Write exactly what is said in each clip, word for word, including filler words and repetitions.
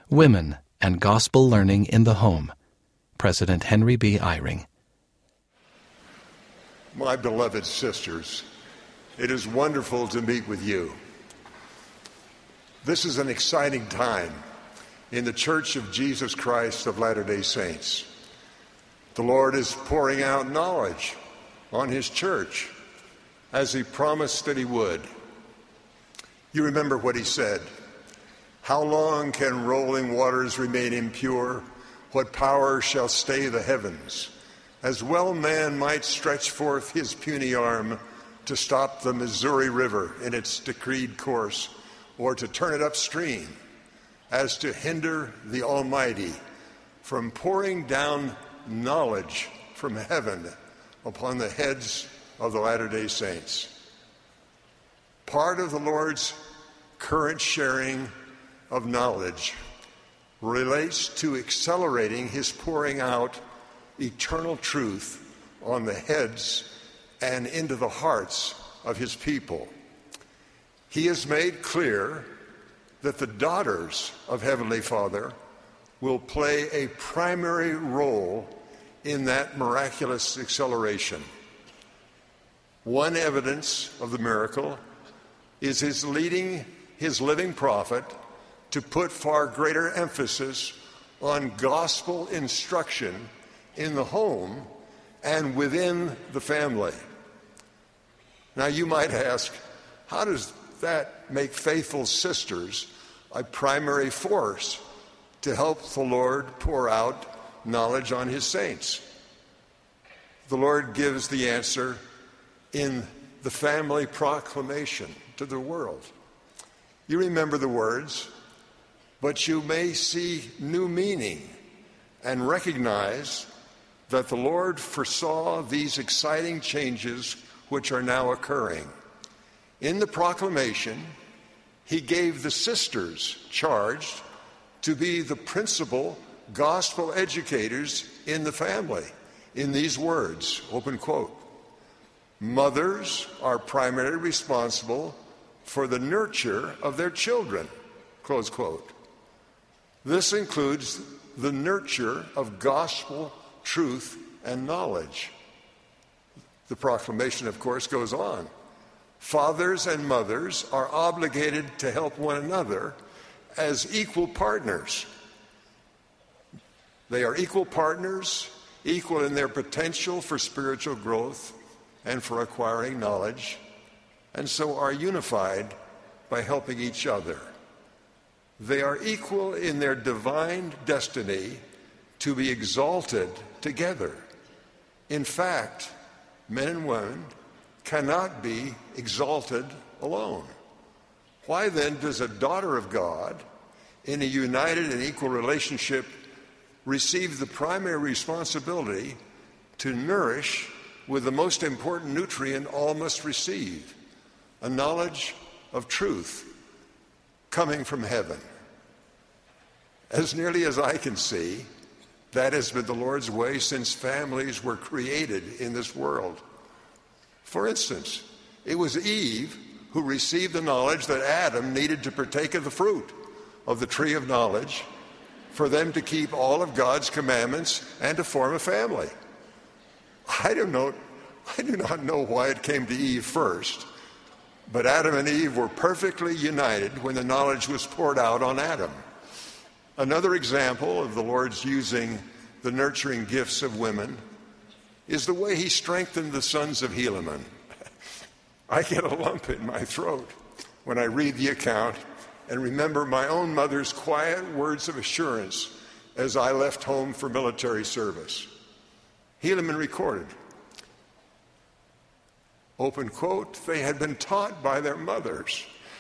Women and Gospel Learning in the Home. President Henry B. Eyring. My beloved sisters, it is wonderful to meet with you. This is an exciting time in the Church of Jesus Christ of Latter-day Saints. The Lord is pouring out knowledge on His church as He promised that He would. You remember what He said. How long can rolling waters remain impure? What power shall stay the heavens? As well man might stretch forth his puny arm to stop the Missouri River in its decreed course, or to turn it upstream, as to hinder the Almighty from pouring down knowledge from heaven upon the heads of the Latter-day Saints. Part of the Lord's current sharing of knowledge relates to accelerating His pouring out eternal truth on the heads and into the hearts of His people. He has made clear that the daughters of Heavenly Father will play a primary role in that miraculous acceleration. One evidence of the miracle is His leading His living prophet to put far greater emphasis on gospel instruction in the home and within the family. Now you might ask, how does that make faithful sisters a primary force to help the Lord pour out knowledge on His saints? The Lord gives the answer in the family proclamation to the world. You remember the words, but you may see new meaning and recognize that the Lord foresaw these exciting changes which are now occurring. In the proclamation, He gave the sisters charged to be the principal gospel educators in the family in these words, open quote, mothers are primarily responsible for the nurture of their children, close quote. This includes the nurture of gospel truth and knowledge. The proclamation, of course, goes on. Fathers and mothers are obligated to help one another as equal partners. They are equal partners, equal in their potential for spiritual growth and for acquiring knowledge, and so are unified by helping each other. They are equal in their divine destiny to be exalted together. In fact, men and women cannot be exalted alone. Why then does a daughter of God in a united and equal relationship receive the primary responsibility to nourish with the most important nutrient all must receive, a knowledge of truth coming from heaven? As nearly as I can see, that has been the Lord's way since families were created in this world. For instance, it was Eve who received the knowledge that Adam needed to partake of the fruit of the tree of knowledge for them to keep all of God's commandments and to form a family. I don't know, I do not know why it came to Eve first, but Adam and Eve were perfectly united when the knowledge was poured out on Adam. Another example of the Lord's using the nurturing gifts of women is the way He strengthened the sons of Helaman. I get a lump in my throat when I read the account and remember my own mother's quiet words of assurance as I left home for military service. Helaman recorded, open quote, they had been taught by their mothers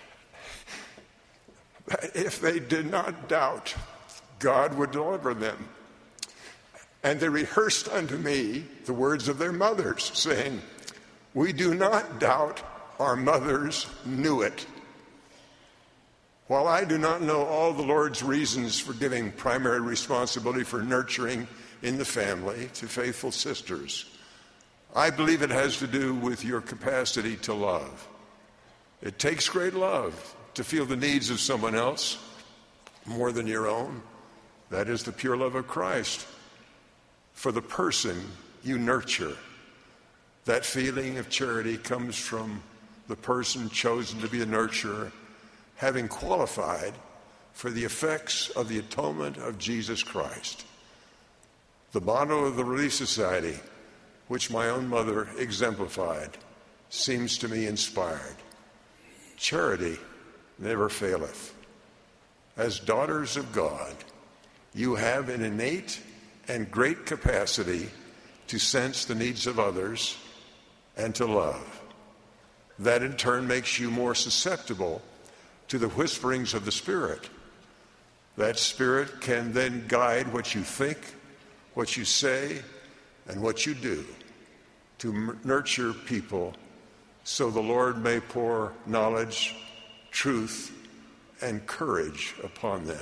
that if they did not doubt, God would deliver them. And they rehearsed unto me the words of their mothers, saying, we do not doubt our mothers knew it. While I do not know all the Lord's reasons for giving primary responsibility for nurturing in the family to faithful sisters, I believe it has to do with your capacity to love. It takes great love to feel the needs of someone else more than your own. That is the pure love of Christ for the person you nurture. That feeling of charity comes from the person chosen to be a nurturer, having qualified for the effects of the atonement of Jesus Christ. The motto of the Relief Society, which my own mother exemplified, seems to me inspired. Charity never faileth. As daughters of God, you have an innate and great capacity to sense the needs of others and to love. That in turn makes you more susceptible to the whisperings of the Spirit. That Spirit can then guide what you think, what you say, and what you do to m- nurture people so the Lord may pour knowledge, truth, and courage upon them.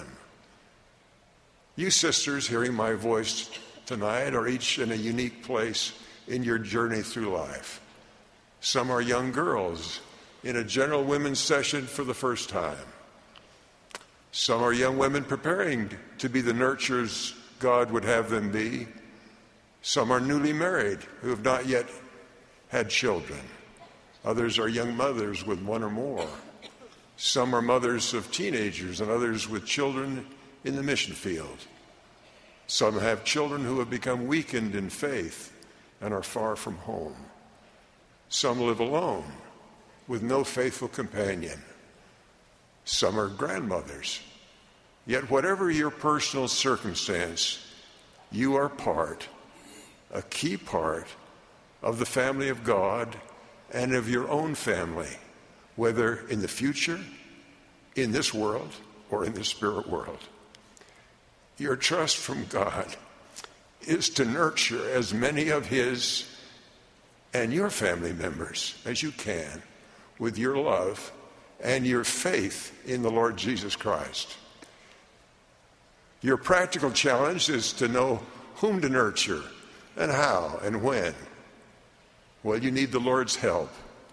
You sisters hearing my voice tonight are each in a unique place in your journey through life. Some are young girls in a general women's session for the first time. Some are young women preparing to be the nurturers God would have them be. Some are newly married who have not yet had children. Others are young mothers with one or more. Some are mothers of teenagers and others with children in the mission field. Some have children who have become weakened in faith and are far from home. Some live alone with no faithful companion. Some are grandmothers. Yet whatever your personal circumstance, you are part, a key part of the family of God and of your own family, whether in the future, in this world, or in the spirit world. Your trust from God is to nurture as many of his and your family members as you can with your love and your faith in the Lord Jesus Christ. Your practical challenge is to know whom to nurture and how and when. Well, you need the Lord's help.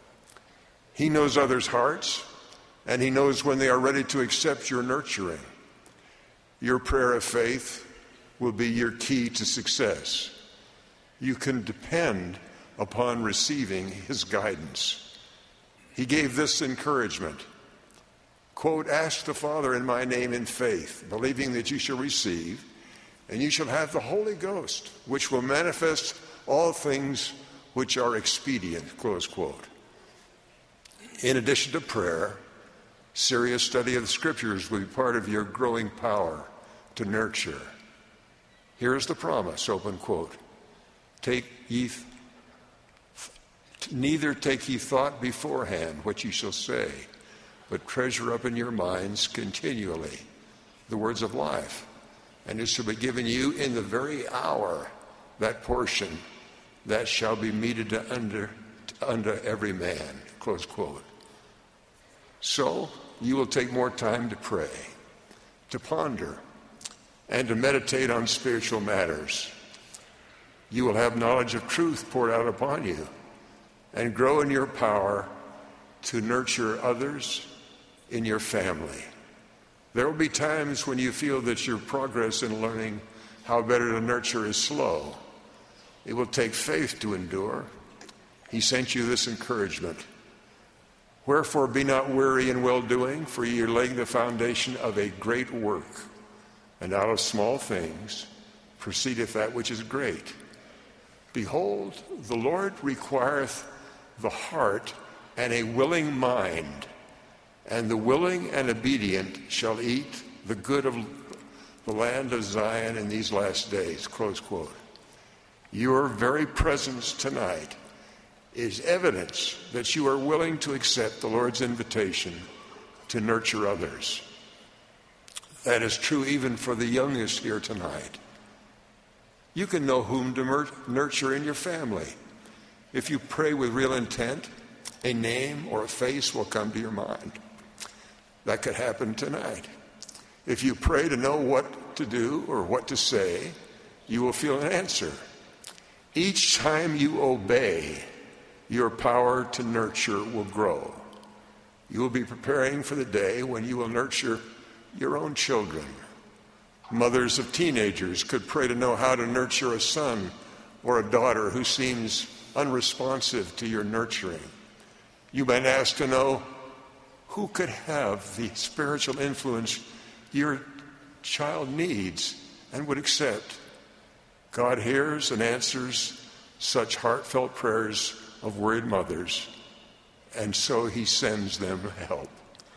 He knows others' hearts, and he knows when they are ready to accept your nurturing. Your prayer of faith will be your key to success. You can depend upon receiving his guidance. He gave this encouragement, quote, "Ask the Father in my name in faith, believing that you shall receive, and you shall have the Holy Ghost, which will manifest all things which are expedient," close quote. In addition to prayer, serious study of the Scriptures will be part of your growing power to nurture. Here's the promise, open quote, "Take ye th- neither take ye thought beforehand what ye shall say, but treasure up in your minds continually the words of life, and it shall be given you in the very hour that portion that shall be meted unto, unto every man," close quote. So you will take more time to pray, to ponder, and to meditate on spiritual matters. You will have knowledge of truth poured out upon you and grow in your power to nurture others in your family. There will be times when you feel that your progress in learning how better to nurture is slow. It will take faith to endure. He sent you this encouragement. "Wherefore be not weary in well-doing, for ye are laying the foundation of a great work. And out of small things proceedeth that which is great. Behold, the Lord requireth the heart and a willing mind, and the willing and obedient shall eat the good of the land of Zion in these last days," close quote. Your very presence tonight is evidence that you are willing to accept the Lord's invitation to nurture others. That is true even for the youngest here tonight. You can know whom to nurture in your family. If you pray with real intent, a name or a face will come to your mind. That could happen tonight. If you pray to know what to do or what to say, you will feel an answer. Each time you obey, your power to nurture will grow. You will be preparing for the day when you will nurture your own children. Mothers of teenagers could pray to know how to nurture a son or a daughter who seems unresponsive to your nurturing. You might ask to know who could have the spiritual influence your child needs and would accept. God hears and answers such heartfelt prayers of worried mothers, and so he sends them help.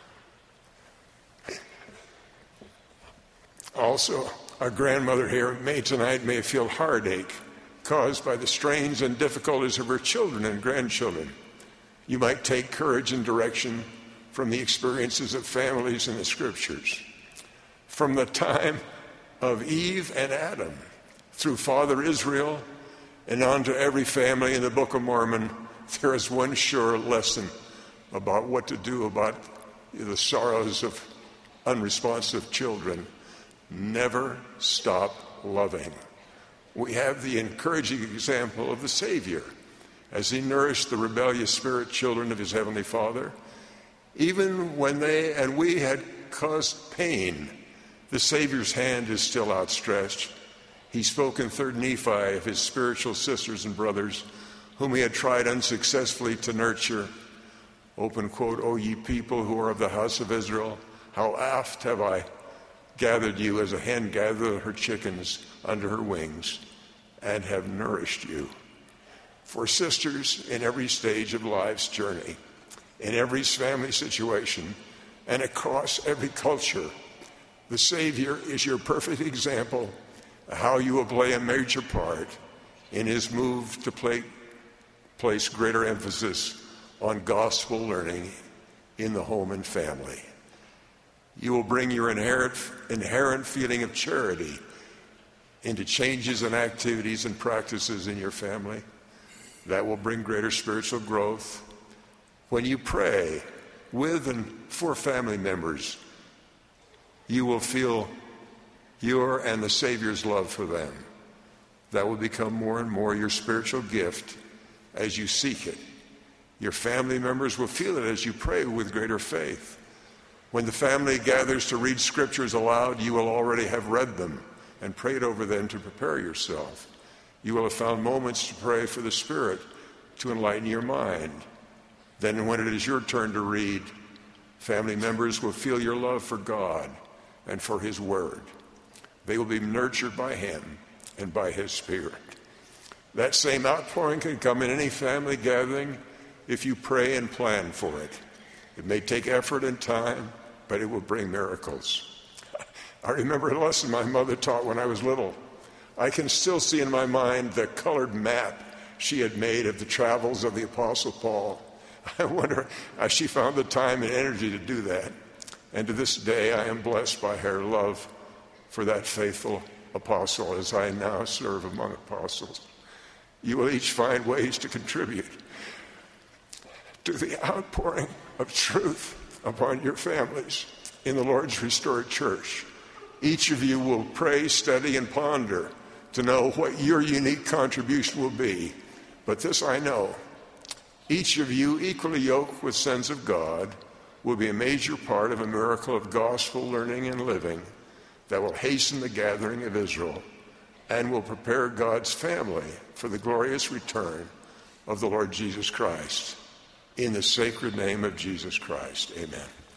Also, a grandmother here may tonight may feel heartache caused by the strains and difficulties of her children and grandchildren. You might take courage and direction from the experiences of families in the scriptures. From the time of Eve and Adam, through Father Israel, and on to every family in the Book of Mormon, there is one sure lesson about what to do about the sorrows of unresponsive children. Never stop loving. We have the encouraging example of the Savior as he nourished the rebellious spirit children of his Heavenly Father. Even when they and we had caused pain, the Savior's hand is still outstretched. He spoke in Third Nephi of his spiritual sisters and brothers whom he had tried unsuccessfully to nurture. Open quote, O ye people who are of the house of Israel, how oft have I gathered you as a hen gathers her chickens under her wings, and have nourished you. For sisters in every stage of life's journey, in every family situation, and across every culture, the Savior is your perfect example of how you will play a major part in his move to play, place greater emphasis on gospel learning in the home and family. You will bring your inherent, inherent feeling of charity into changes and activities and practices in your family. That will bring greater spiritual growth. When you pray with and for family members, you will feel your and the Savior's love for them. That will become more and more your spiritual gift as you seek it. Your family members will feel it as you pray with greater faith. When the family gathers to read scriptures aloud, you will already have read them and prayed over them to prepare yourself. You will have found moments to pray for the Spirit to enlighten your mind. Then when it is your turn to read, family members will feel your love for God and for his word. They will be nurtured by him and by his Spirit. That same outpouring can come in any family gathering if you pray and plan for it. It may take effort and time, but it will bring miracles. I remember a lesson my mother taught when I was little. I can still see in my mind the colored map she had made of the travels of the Apostle Paul. I wonder how she found the time and energy to do that. And to this day, I am blessed by her love for that faithful apostle as I now serve among apostles. You will each find ways to contribute to the outpouring of truth upon your families in the Lord's restored church. Each of you will pray, study, and ponder to know what your unique contribution will be. But this I know, each of you equally yoked with sons of God will be a major part of a miracle of gospel learning and living that will hasten the gathering of Israel and will prepare God's family for the glorious return of the Lord Jesus Christ. In the sacred name of Jesus Christ, amen.